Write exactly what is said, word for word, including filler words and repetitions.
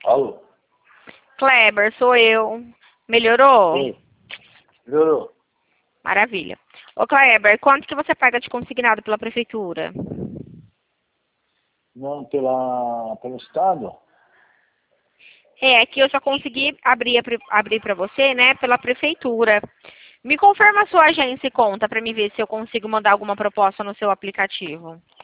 Alô? Kleber, sou eu. Melhorou? Sim. Melhorou. Maravilha. Ô, Kleber, quanto que você paga de consignado pela prefeitura? Não, pela, pelo Estado? É, aqui eu só consegui abrir, abrir para você, né, pela prefeitura. Me confirma a sua agência e conta para me ver se eu consigo mandar alguma proposta no seu aplicativo.